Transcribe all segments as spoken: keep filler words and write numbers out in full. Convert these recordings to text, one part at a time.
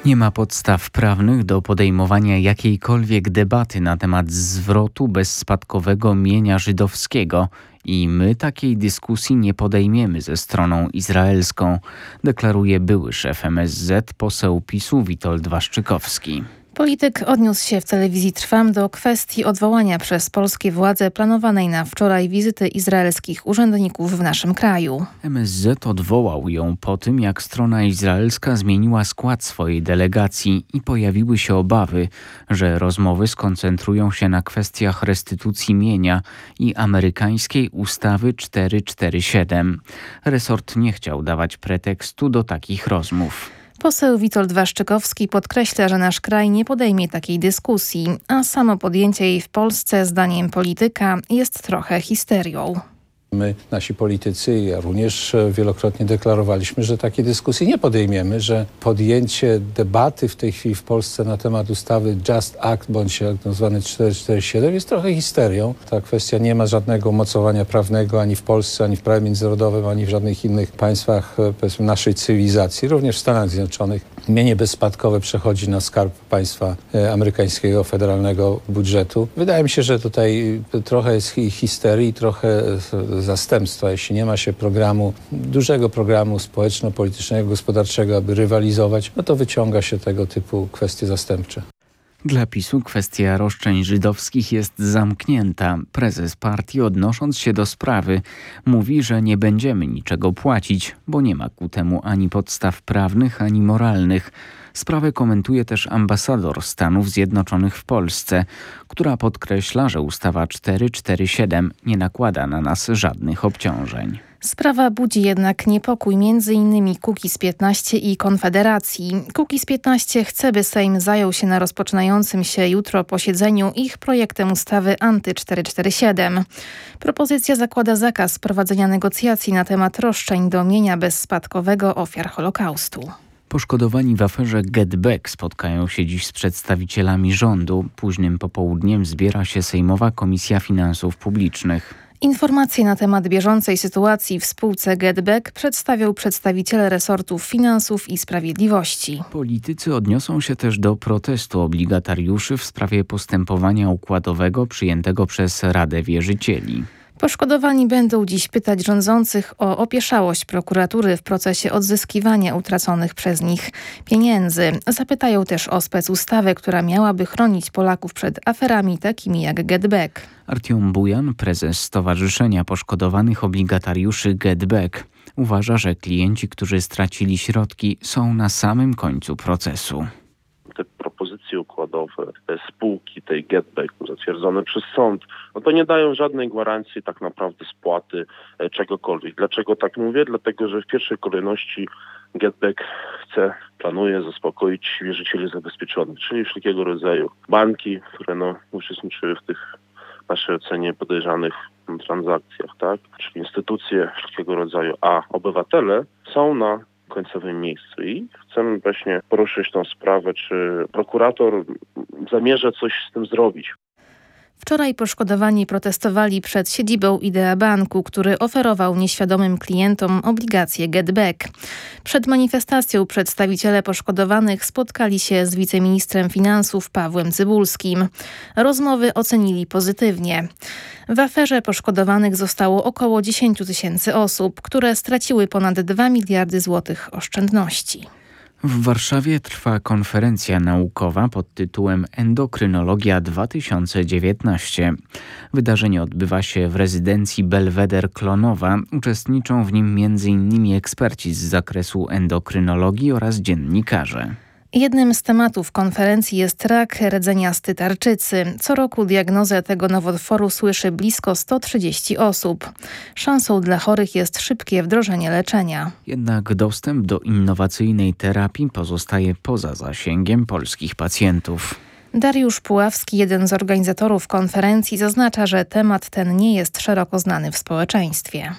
Nie ma podstaw prawnych do podejmowania jakiejkolwiek debaty na temat zwrotu bezspadkowego mienia żydowskiego i my takiej dyskusji nie podejmiemy ze stroną izraelską, deklaruje były szef M S Z, poseł PiSu Witold Waszczykowski. Polityk odniósł się w telewizji Trwam do kwestii odwołania przez polskie władze planowanej na wczoraj wizyty izraelskich urzędników w naszym kraju. M S Z odwołał ją po tym, jak strona izraelska zmieniła skład swojej delegacji i pojawiły się obawy, że rozmowy skoncentrują się na kwestiach restytucji mienia i amerykańskiej ustawy czterysta czterdzieści siedem. Resort nie chciał dawać pretekstu do takich rozmów. Poseł Witold Waszczykowski podkreśla, że nasz kraj nie podejmie takiej dyskusji, a samo podjęcie jej w Polsce, zdaniem polityka, jest trochę histerią. My, nasi politycy, ja również wielokrotnie deklarowaliśmy, że takiej dyskusji nie podejmiemy, że podjęcie debaty w tej chwili w Polsce na temat ustawy Just Act, bądź jak nazwany czterysta czterdzieści siedem, jest trochę histerią. Ta kwestia nie ma żadnego umocowania prawnego ani w Polsce, ani w prawie międzynarodowym, ani w żadnych innych państwach, powiedzmy, naszej cywilizacji, również w Stanach Zjednoczonych. Mienie bezspadkowe przechodzi na skarb państwa amerykańskiego, federalnego budżetu. Wydaje mi się, że tutaj trochę jest histerii, trochę zastępstwa. Jeśli nie ma się programu, dużego programu społeczno-politycznego, gospodarczego, aby rywalizować, no to wyciąga się tego typu kwestie zastępcze. Dla PiSu kwestia roszczeń żydowskich jest zamknięta. Prezes partii, odnosząc się do sprawy, mówi, że nie będziemy niczego płacić, bo nie ma ku temu ani podstaw prawnych, ani moralnych. Sprawę komentuje też ambasador Stanów Zjednoczonych w Polsce, która podkreśla, że ustawa czterysta czterdzieści siedem nie nakłada na nas żadnych obciążeń. Sprawa budzi jednak niepokój między innymi Kukiz piętnaście i Konfederacji. Kukiz piętnaście chce, by Sejm zajął się na rozpoczynającym się jutro posiedzeniu ich projektem ustawy anty czterysta czterdzieści siedem. Propozycja zakłada zakaz prowadzenia negocjacji na temat roszczeń do mienia bezspadkowego ofiar Holokaustu. Poszkodowani w aferze GetBack spotkają się dziś z przedstawicielami rządu. Późnym popołudniem zbiera się Sejmowa Komisja Finansów Publicznych. Informacje na temat bieżącej sytuacji w spółce GetBack przedstawią przedstawiciele resortów finansów i sprawiedliwości. Politycy odniosą się też do protestu obligatariuszy w sprawie postępowania układowego przyjętego przez Radę Wierzycieli. Poszkodowani będą dziś pytać rządzących o opieszałość prokuratury w procesie odzyskiwania utraconych przez nich pieniędzy. Zapytają też o specustawę, która miałaby chronić Polaków przed aferami takimi jak GetBack. Artiom Bujan, prezes Stowarzyszenia Poszkodowanych Obligatariuszy GetBack, uważa, że klienci, którzy stracili środki, są na samym końcu procesu. Te propozycje układowe, te spółki tej GetBack zatwierdzone przez sąd, no to nie dają żadnej gwarancji tak naprawdę spłaty czegokolwiek. Dlaczego tak mówię? Dlatego, że w pierwszej kolejności GetBack chce, planuje zaspokoić wierzycieli zabezpieczonych, czyli wszelkiego rodzaju banki, które no, uczestniczyły w tych, w naszej ocenie, podejrzanych transakcjach, tak? Czyli instytucje wszelkiego rodzaju, a obywatele są na końcowym miejscu i chcemy właśnie poruszyć tą sprawę, czy prokurator zamierza coś z tym zrobić. Wczoraj poszkodowani protestowali przed siedzibą Idea Banku, który oferował nieświadomym klientom obligacje GetBack. Przed manifestacją przedstawiciele poszkodowanych spotkali się z wiceministrem finansów Pawłem Cybulskim. Rozmowy ocenili pozytywnie. W aferze poszkodowanych zostało około dziesięć tysięcy osób, które straciły ponad dwa miliardy złotych oszczędności. W Warszawie trwa konferencja naukowa pod tytułem Endokrynologia dwa tysiące dziewiętnaście. Wydarzenie odbywa się w rezydencji Belweder Klonowa. Uczestniczą w nim między innymi eksperci z zakresu endokrynologii oraz dziennikarze. Jednym z tematów konferencji jest rak rdzeniasty tarczycy. Co roku diagnozę tego nowotworu słyszy blisko sto trzydzieści osób. Szansą dla chorych jest szybkie wdrożenie leczenia. Jednak dostęp do innowacyjnej terapii pozostaje poza zasięgiem polskich pacjentów. Dariusz Puławski, jeden z organizatorów konferencji, zaznacza, że temat ten nie jest szeroko znany w społeczeństwie.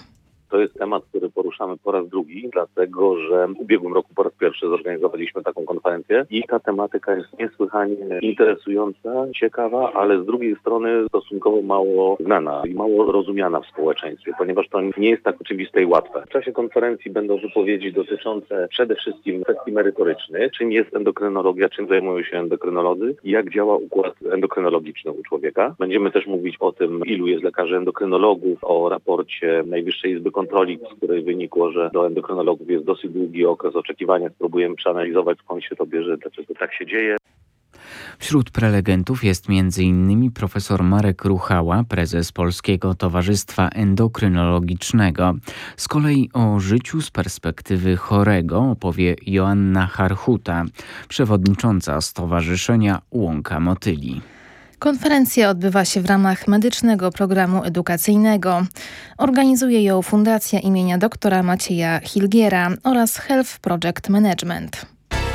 To jest temat, który poruszamy po raz drugi, dlatego że w ubiegłym roku po raz pierwszy zorganizowaliśmy taką konferencję i ta tematyka jest niesłychanie interesująca, ciekawa, ale z drugiej strony stosunkowo mało znana i mało rozumiana w społeczeństwie, ponieważ to nie jest tak oczywiste i łatwe. W czasie konferencji będą wypowiedzi dotyczące przede wszystkim kwestii merytorycznych, czym jest endokrynologia, czym zajmują się endokrynolodzy i jak działa układ endokrynologiczny u człowieka. Będziemy też mówić o tym, ilu jest lekarzy endokrynologów, o raporcie Najwyższej Izby Kontroli, z której wynikło, że do endokrynologów jest dosyć długi okres oczekiwania. Spróbujemy przeanalizować, skąd się to bierze, dlaczego tak się dzieje. Wśród prelegentów jest między innymi profesor Marek Ruchała, prezes Polskiego Towarzystwa Endokrynologicznego. Z kolei o życiu z perspektywy chorego opowie Joanna Harchuta, przewodnicząca Stowarzyszenia Łąka Motyli. Konferencja odbywa się w ramach medycznego programu edukacyjnego. Organizuje ją Fundacja imienia doktora Macieja Hilgiera oraz Health Project Management.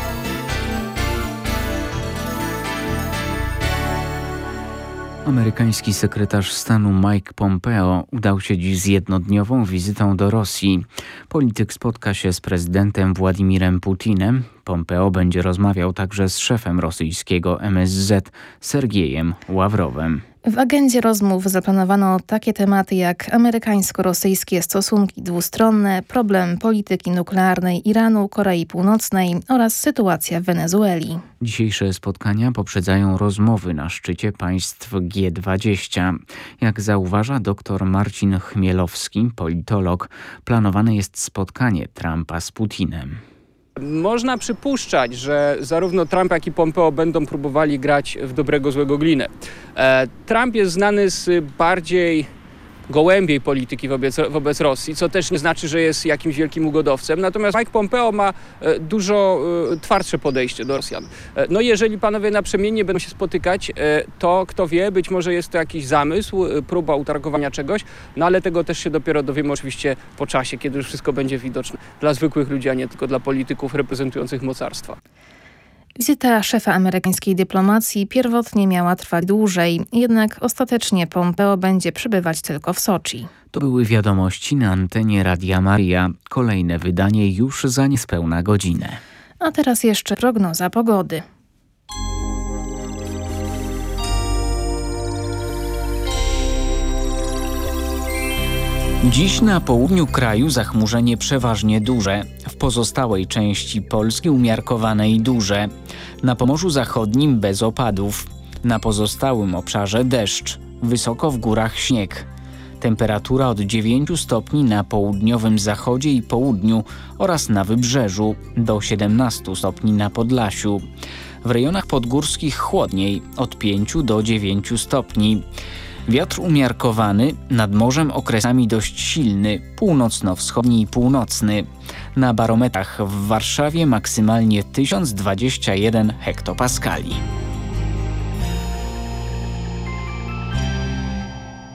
Amerykański sekretarz stanu Mike Pompeo udał się dziś z jednodniową wizytą do Rosji. Polityk spotka się z prezydentem Władimirem Putinem. Pompeo będzie rozmawiał także z szefem rosyjskiego M S Z Sergiejem Ławrowem. W agendzie rozmów zaplanowano takie tematy jak amerykańsko-rosyjskie stosunki dwustronne, problem polityki nuklearnej Iranu, Korei Północnej oraz sytuacja w Wenezueli. Dzisiejsze spotkania poprzedzają rozmowy na szczycie państw G dwadzieścia. Jak zauważa dr Marcin Chmielowski, politolog, planowane jest spotkanie Trumpa z Putinem. Można przypuszczać, że zarówno Trump, jak i Pompeo będą próbowali grać w dobrego, złego glinę. E, Trump jest znany z bardziej gołębiej polityki wobec, wobec Rosji, co też nie znaczy, że jest jakimś wielkim ugodowcem. Natomiast Mike Pompeo ma e, dużo e, twardsze podejście do Rosjan. E, no jeżeli panowie naprzemiennie będą się spotykać, e, to kto wie, być może jest to jakiś zamysł, e, próba utargowania czegoś, no ale tego też się dopiero dowiemy oczywiście po czasie, kiedy już wszystko będzie widoczne dla zwykłych ludzi, a nie tylko dla polityków reprezentujących mocarstwa. Wizyta szefa amerykańskiej dyplomacji pierwotnie miała trwać dłużej, jednak ostatecznie Pompeo będzie przebywać tylko w Soczi. To były wiadomości na antenie Radia Maria. Kolejne wydanie już za niespełna godzinę. A teraz jeszcze prognoza pogody. Dziś na południu kraju zachmurzenie przeważnie duże, w pozostałej części Polski umiarkowane i duże. Na Pomorzu Zachodnim bez opadów, na pozostałym obszarze deszcz, wysoko w górach śnieg. Temperatura od dziewięciu stopni na południowym zachodzie i południu oraz na wybrzeżu, do siedemnastu stopni na Podlasiu. W rejonach podgórskich chłodniej, od pięciu do dziewięciu stopni. Wiatr umiarkowany, nad morzem okresami dość silny, północno-wschodni i północny. Na barometrach w Warszawie maksymalnie tysiąc dwadzieścia jeden hektopaskali.